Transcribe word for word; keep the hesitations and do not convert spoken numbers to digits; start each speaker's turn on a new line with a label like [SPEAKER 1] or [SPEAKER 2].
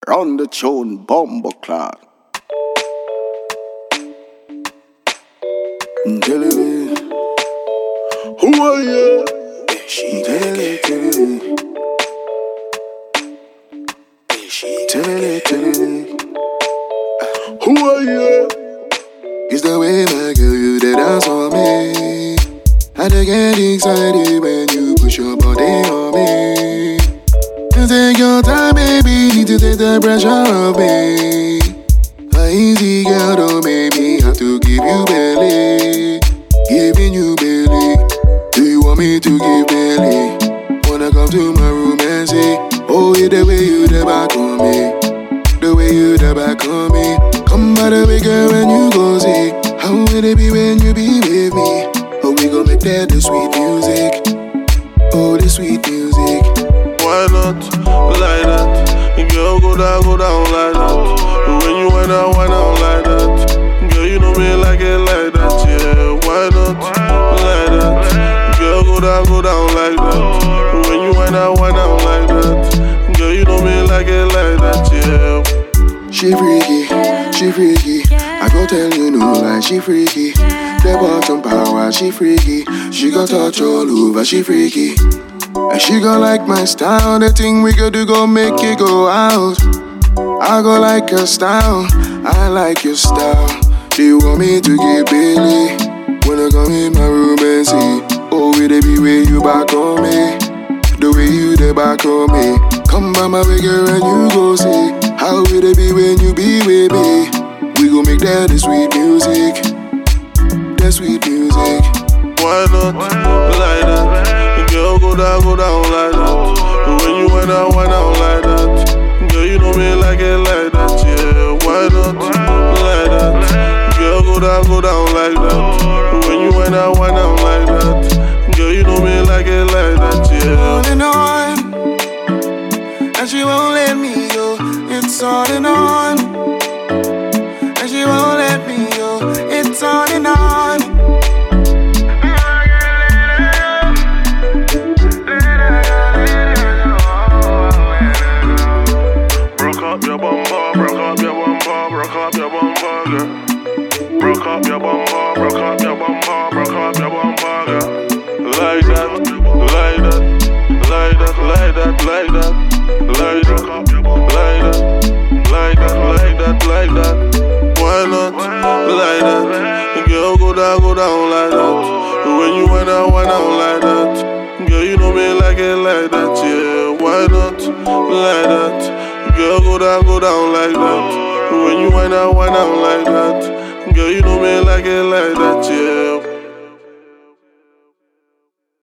[SPEAKER 1] Run the tune, bombo clot. Jelly, who are you? She jelly, jelly, jelly, jelly. Who are you?
[SPEAKER 2] It's the way my girl you did dance on me. I dey get excited when you push your body on me. You take your time, baby, need to take the pressure off me. A easy girl don't make me have to give you belly. Giving you belly. Do you want me to give belly? Wanna come to my room and say, oh, yeah, the way you the back on me. The way you the back on me. Come by the way, girl, when you go see. How will it be when you be with me? Oh, we gon' make that the sweet music. Oh, the sweet music.
[SPEAKER 3] Why not like that? Girl, go down, go down like that. When you wind out, wind out like that. Girl, you know me like it like that, yeah. Why not like that? Girl, go down, go down like that. When you wind out, wind out like that. Girl, you know me like it like that, yeah.
[SPEAKER 2] She freaky, she freaky. I go tell you no lie, she freaky. The bottom power, she freaky. She got touch all over, she freaky. And she gon' like my style. The thing we could do go make it go out. I go like her style, I like your style. She want me to get Billy. Wanna come in my room and see. Oh, will it be where you back on me? The way you the back on me. Come by my way, girl, and you go see. How will it be when you be with me? We gon' make that the sweet music. That sweet music.
[SPEAKER 3] Why not like that? Girl, go down, go down like that. When you wind out, wind out like that. Girl, you know me like it like that, yeah. Why not like that? Girl, go down, go down like that. When you wind out, wind out like that. Girl, you know me like it like that, yeah.
[SPEAKER 2] On and on, and she won't let me go. It's on and on, and she won't let me go. It's on and on.
[SPEAKER 3] Broke up your bumper, broke up your bumper, broke up your bumper, girl. Broke up your bumper, broke up your bumper, broke up your bumper, girl. Like that, like that, like that, like that, like that, like that, like that, like that, like that, like that. Why not like that? Girl, go down, go down like that. When you wind out, wind out like that. Girl, you know me like it like that, yeah. Why not like that? Girl, go down, go down like that. When you wind out, wind out like that. Girl, you know me like it like that, yeah.